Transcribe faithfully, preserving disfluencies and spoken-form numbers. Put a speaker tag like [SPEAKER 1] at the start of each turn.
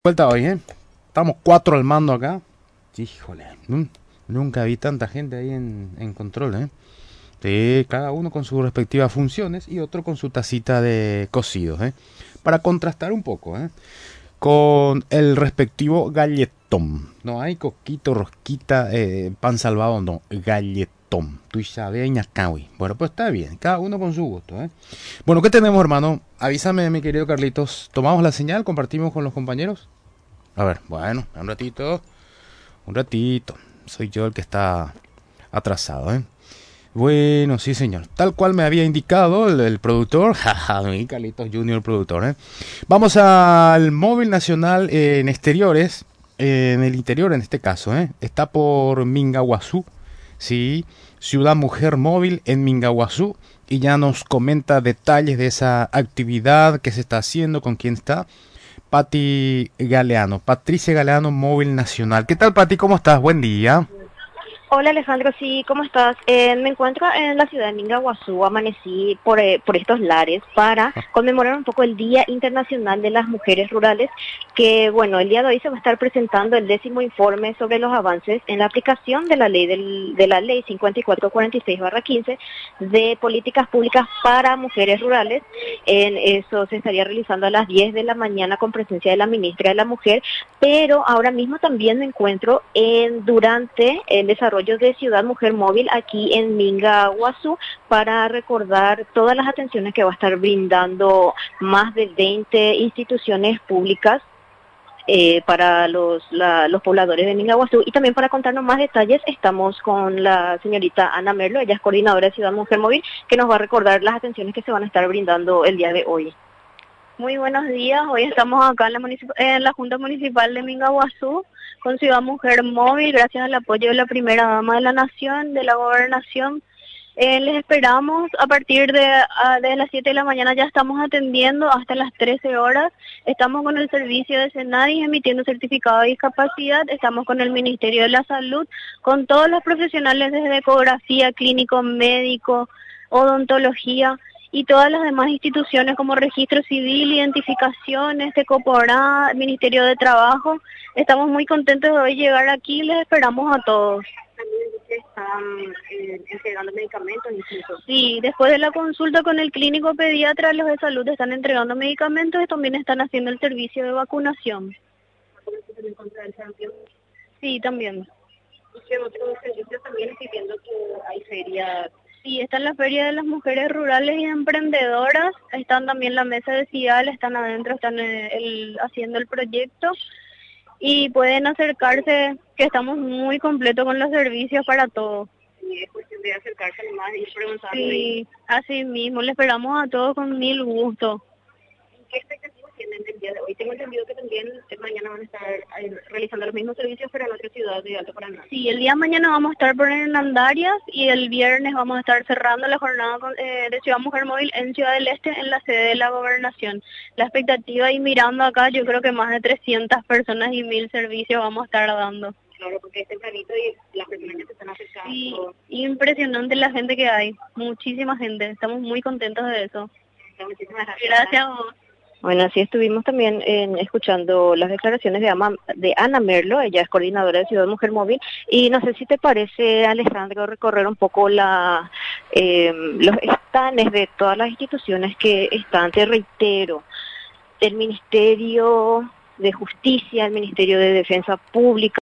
[SPEAKER 1] Vuelta hoy, ¿eh? Estamos cuatro al mando acá. Híjole, nun- nunca vi tanta gente ahí en, en control, ¿eh? Sí, cada uno con sus respectivas funciones y otro con su tacita de cocidos, ¿eh? Para contrastar un poco, ¿eh? Con el respectivo galletón. No hay coquito, rosquita, eh, pan salvado, no. Galletón. Tú sabes, ñacawi. Bueno, pues está bien. Cada uno con su gusto, ¿eh? Bueno, ¿qué tenemos, hermano? Avísame, mi querido Carlitos. ¿Tomamos la señal? ¿Compartimos con los compañeros? A ver, bueno, un ratito, un ratito. Soy yo el que está atrasado, ¿eh? Bueno, sí, señor. Tal cual me había indicado el, el productor, jaja, mi Carlitos Junior productor, ¿eh? Vamos al móvil nacional en exteriores, eh, en el interior en este caso, ¿eh? Está por Mingaguazú, sí, Ciudad Mujer Móvil en Mingaguazú, y ya nos comenta detalles de esa actividad que se está haciendo, con quién está. Pati Galeano, Patricia Galeano, Móvil Nacional. ¿Qué tal, Pati? ¿Cómo estás? Buen día.
[SPEAKER 2] Hola Alejandro, sí, ¿cómo estás? Eh, me encuentro en la ciudad de Mingaguazú, amanecí por, eh, por estos lares para conmemorar un poco el Día Internacional de las Mujeres Rurales, que bueno, el día de hoy se va a estar presentando el décimo informe sobre los avances en la aplicación de la ley del, de la ley cincuenta y cuatro cuarenta y seis barra quince de políticas públicas para mujeres rurales. En eso se estaría realizando a las diez de la mañana con presencia de la ministra de la Mujer, pero ahora mismo también me encuentro en durante el desarrollo de Ciudad Mujer Móvil aquí en Mingaguazú para recordar todas las atenciones que va a estar brindando más de veinte instituciones públicas eh, para los, la, los pobladores de Mingaguazú. Y también para contarnos más detalles estamos con la señorita Ana Merlo, ella es coordinadora de Ciudad Mujer Móvil, que nos va a recordar las atenciones que se van a estar brindando el día de hoy. Muy buenos días, hoy estamos acá en la, municip- en la Junta Municipal de Mingaguazú con Ciudad Mujer Móvil, gracias al apoyo de la primera dama de la Nación, de la Gobernación. Eh, les esperamos a partir de, a- de las siete de la mañana, ya estamos atendiendo hasta las trece horas, estamos con el servicio de Senadi emitiendo certificado de discapacidad, estamos con el Ministerio de la Salud, con todos los profesionales desde ecografía, clínico, médico, odontología y todas las demás instituciones como Registro Civil, Identificaciones, Tecoporá, Ministerio de Trabajo. Estamos muy contentos de hoy llegar aquí y les esperamos a todos. También se están eh, entregando medicamentos incluso. Sí, después de la consulta con el clínico pediatra, los de salud están entregando medicamentos y también están haciendo el servicio de vacunación. ¿Vacunación también contra el sarampión? Sí, también. ¿Y qué otros servicios también? Estoy viendo que hay ferias. Sí, está en la Feria de las Mujeres Rurales y Emprendedoras, están también la mesa de CIAL, están adentro, están eh, el, haciendo el proyecto y pueden acercarse, que estamos muy completos con los servicios para todos. Y es cuestión de acercarse nomás y preguntar. Sí, así mismo, le esperamos a todos con mil gusto. ¿Qué expectativas tienen del día de hoy? Tengo entendido que también eh, mañana van a estar eh, realizando los mismos servicios, pero en otra ciudad de Alto Paraná. Sí, el día de mañana vamos a estar por en Andarias y el viernes vamos a estar cerrando la jornada con, eh, de Ciudad Mujer Móvil en Ciudad del Este, en la sede de la Gobernación. La expectativa, y mirando acá, yo creo que más de trescientas personas y mil servicios vamos a estar dando. Claro, porque es tempranito y las personas que se están acercando. Sí, impresionante la gente que hay, muchísima gente, estamos muy contentos de eso. Muchísimas gracias. Gracias a vos. Bueno, así estuvimos también en, escuchando las declaraciones de, Ama, de Ana Merlo, ella es coordinadora de Ciudad Mujer Móvil, y no sé si te parece, Alejandro, recorrer un poco la, eh, los estanes de todas las instituciones que están, te reitero, el Ministerio de Justicia, el Ministerio de Defensa Pública,